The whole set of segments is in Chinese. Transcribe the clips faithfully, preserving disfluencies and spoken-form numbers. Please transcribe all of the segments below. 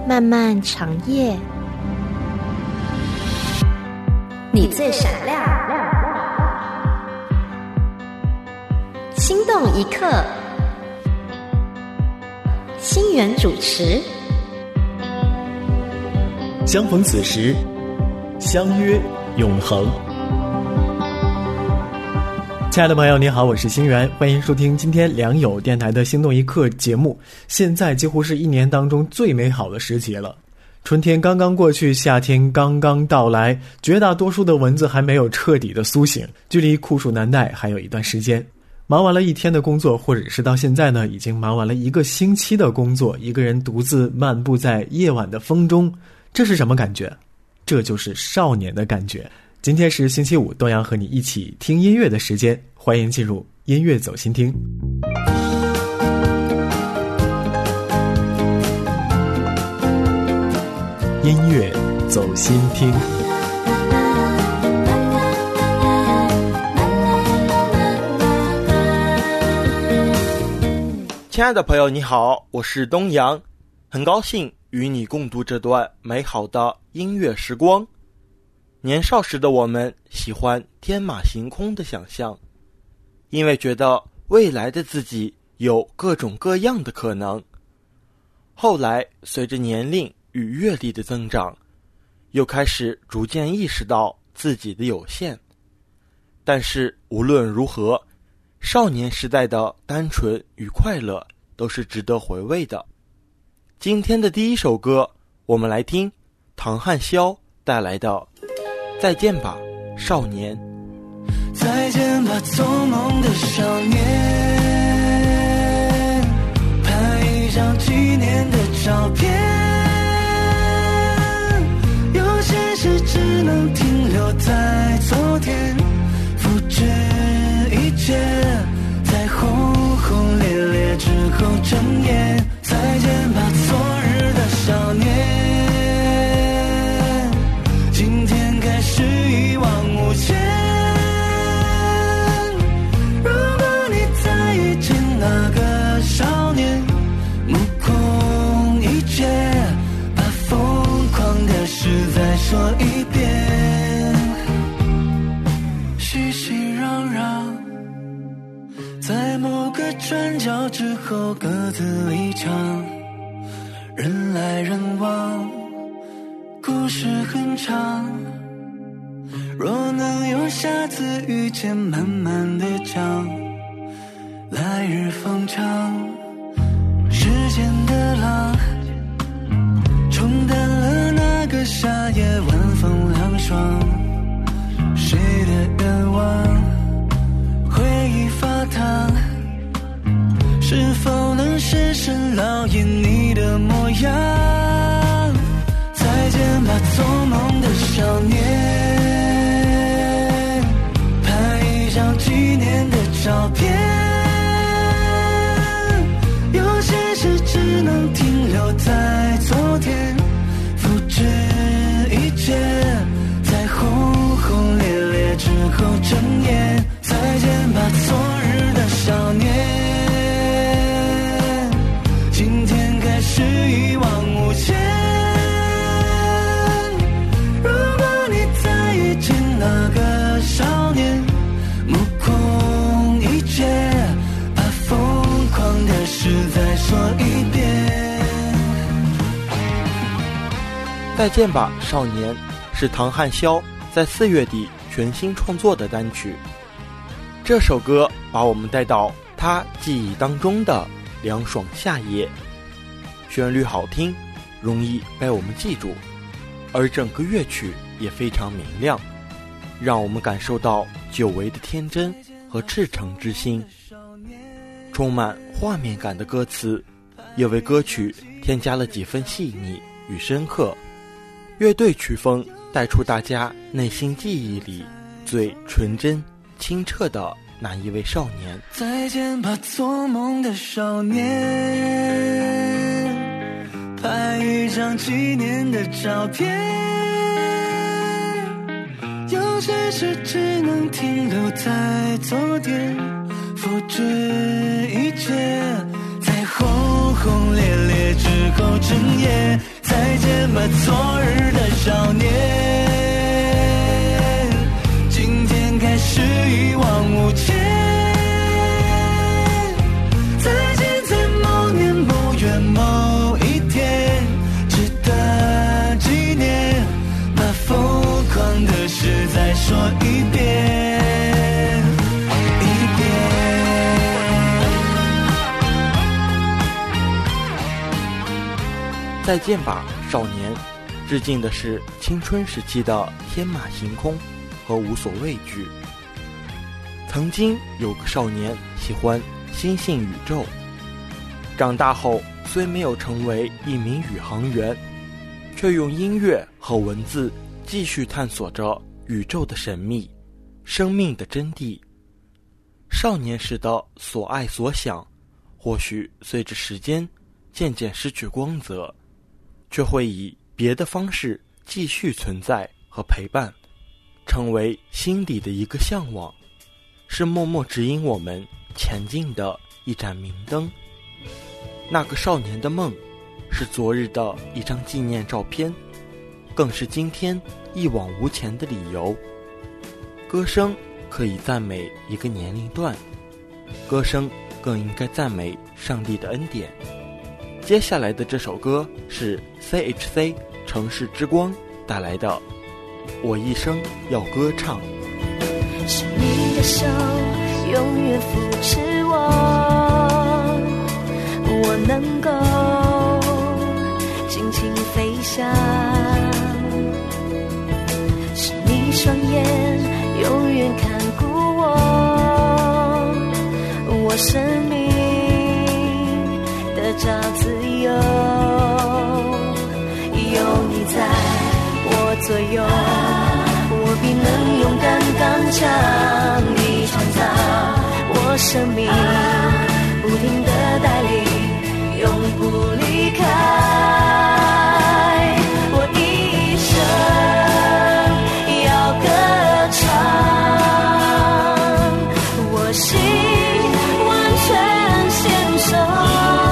漫漫长夜，你最闪亮，心动一刻，心源主持。 相逢此时，相约永恒。亲爱的朋友你好，我是心源，欢迎收听今天良友电台的心动一刻节目。现在几乎是一年当中最美好的时节了，春天刚刚过去，夏天刚刚到来，绝大多数的蚊子还没有彻底的苏醒，距离酷暑难耐还有一段时间。忙完了一天的工作，或者是到现在呢已经忙完了一个星期的工作，一个人独自漫步在夜晚的风中，这是什么感觉？这就是少年的感觉。今天是星期五，东阳和你一起听音乐的时间，欢迎进入音乐走心听。音乐走心听。 亲爱的朋友你好，我是东阳，很高兴与你共度这段美好的音乐时光。年少时的我们喜欢天马行空的想象，因为觉得未来的自己有各种各样的可能。后来随着年龄与阅历的增长，又开始逐渐意识到自己的有限。但是无论如何，少年时代的单纯与快乐都是值得回味的。今天的第一首歌，我们来听唐汉霄带来的再见吧少年。 再见吧做梦的少年，拍一张纪念的照片，有些事只能停留在昨天，复制一切，在轰轰烈烈之后睁眼。再见吧昨日的少年，今天开始一往无前。如果你再遇见那个少年，目空一瞥，把疯狂的事再说一遍。熙熙攘攘，在某个转角之后各自离场，人来人往，故事很长。若能有下次遇见，慢慢的讲，来日方长。时间的浪冲淡了那个夏夜晚风凉爽，谁的愿望回忆发烫，是否能深深烙印你的模样？再见吧做梦的少年，拍一张纪念的照片，有些事只能停留在昨天，复制一切，在轰轰烈烈之后睁眼。再见吧昨日的少年，今天开始一往无前。如果你再遇见那个少年，目空一瞥，把疯狂的事再说一遍。 再见吧少年是唐汉霄在四月底全新创作的单曲。这首歌把我们带到他记忆当中的凉爽夏夜，旋律好听，容易被我们记住，而整个乐曲也非常明亮，让我们感受到久违的天真和赤诚之心。充满画面感的歌词也为歌曲添加了几分细腻与深刻，乐队曲风带出大家内心记忆里最纯真清澈的那一位少年。 再见吧做梦的少年，拍一张纪念的照片，有些事只能停留在昨天，复制一切，在轰轰烈烈之后睁眼。再再见吧，昨日的少年。今天开始一往无前。再见在某年某月某一天，值得纪念。把疯狂的事再说一遍。 再见吧，少年，致敬的是青春时期的天马行空和无所畏惧。曾经有个少年喜欢星星宇宙，长大后虽没有成为一名宇航员，却用音乐和文字继续探索着宇宙的神秘，生命的真谛。少年时的所爱所想，或许随着时间渐渐失去光泽，却会以别的方式继续存在和陪伴，成为心底的一个向往，是默默指引我们前进的一盏明灯。那个少年的梦，是昨日的一张纪念照片，更是今天一往无前的理由。歌声可以赞美一个年龄段，歌声更应该赞美上帝的恩典。接下来的这首歌是 C H C 城市之光带来的《我一生要歌唱》。 是你的手永远扶持我，我能够尽情飞翔。是你双眼永远看顾我，我生命得着自由。有你在我左右，我必能勇敢刚强。你创造我生命，不停地带领，永不离开。我一生要歌唱，我心完全献上。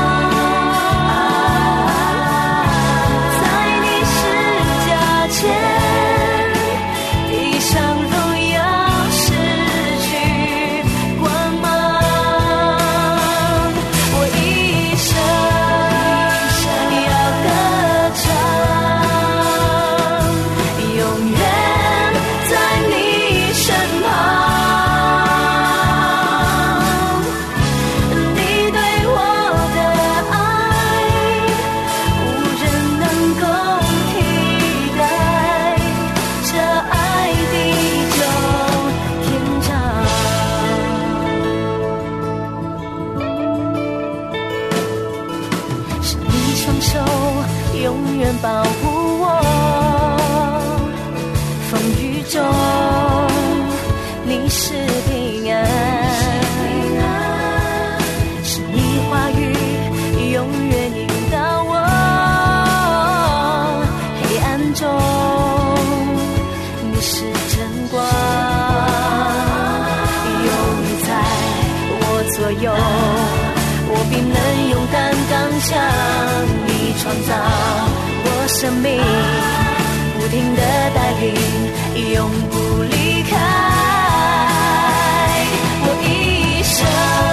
保护我，风雨中你是平安，是你话语永远引导我，黑暗中你是晨光，有你在我左右，我必能勇敢刚强。你创造我生命，不停地带领，永不离开。我一生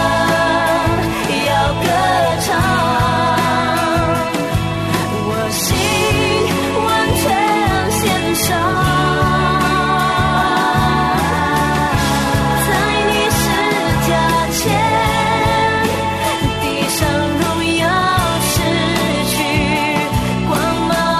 要歌唱，我心完全献上。在你十架前，地上荣耀失去光芒。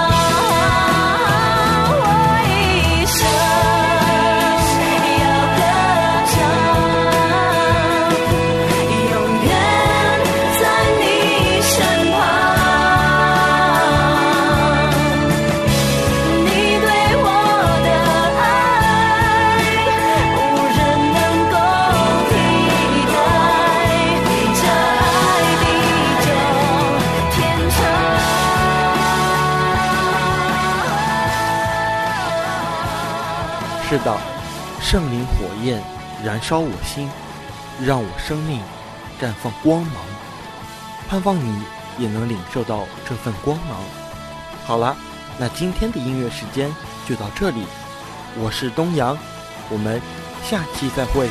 是的，圣灵火焰燃烧我心，让我生命绽放光芒，盼望你也能领受到这份光芒， 好了，那今天的音乐时间就到这里，我是东阳，我们下期再会。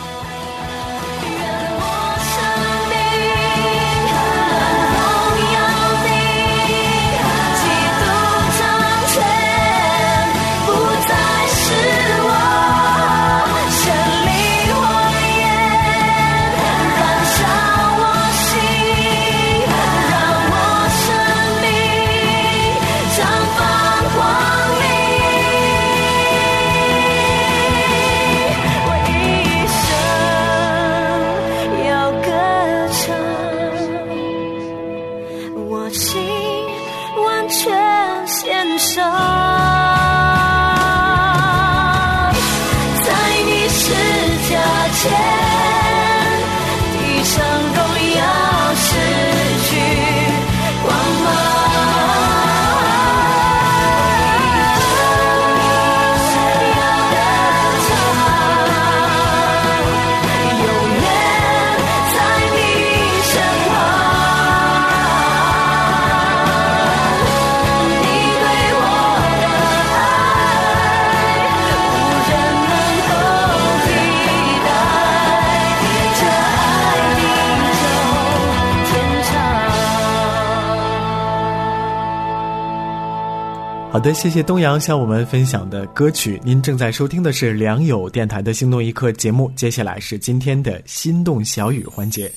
好的，谢谢东阳向我们分享的歌曲。您正在收听的是良友电台的心动一刻节目，接下来是今天的心动小语环节。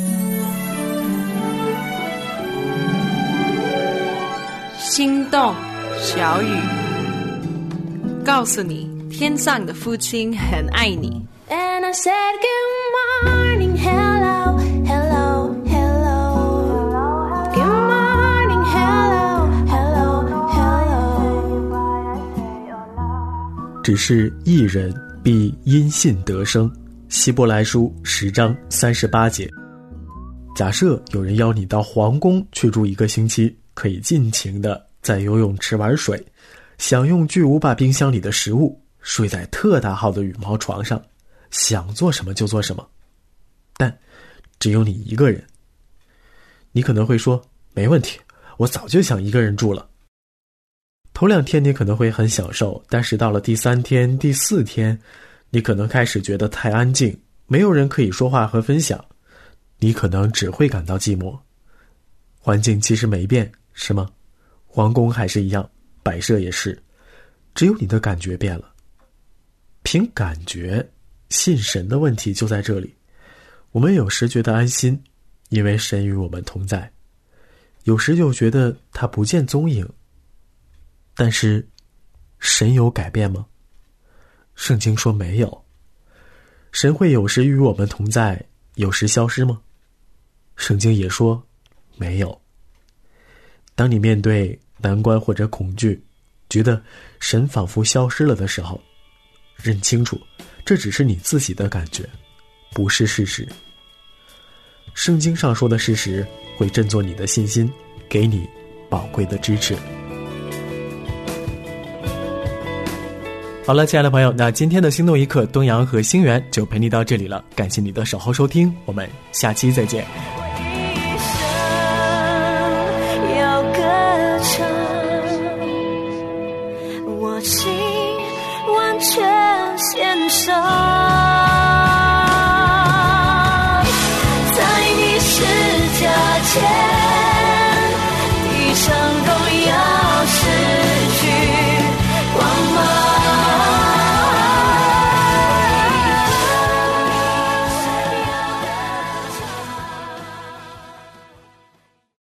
心动小语，告诉你天上的父亲很爱你。 And I said good morning, hello, hello, hello. Good morning, hello, hello, hello. 只是一人必因信得生，希伯来书十章三十八节。假设有人邀你到皇宫去住一个星期，可以尽情的在游泳池玩水，享用巨无霸冰箱里的食物，睡在特大号的羽毛床上，想做什么就做什么，但只有你一个人。你可能会说，没问题，我早就想一个人住了。头两天你可能会很享受，但是到了第三天、第四天，你可能开始觉得太安静，没有人可以说话和分享，你可能只会感到寂寞。环境其实没变，是吗？皇宫还是一样，摆设也是，只有你的感觉变了。凭感觉信神的问题就在这里。我们有时觉得安心，因为神与我们同在，有时又觉得他不见踪影。但是神有改变吗？圣经说没有。神会有时与我们同在，有时消失吗？圣经也说没有。当你面对难关或者恐惧，觉得神仿佛消失了的时候，认清楚这只是你自己的感觉，不是事实。圣经上说的事实会振作你的信心，给你宝贵的支持。好了，亲爱的朋友，那今天的心动一刻，东阳和星源就陪你到这里了，感谢你的守候收听，我们下期再见。 要歌唱，我心完全献上，在你施加前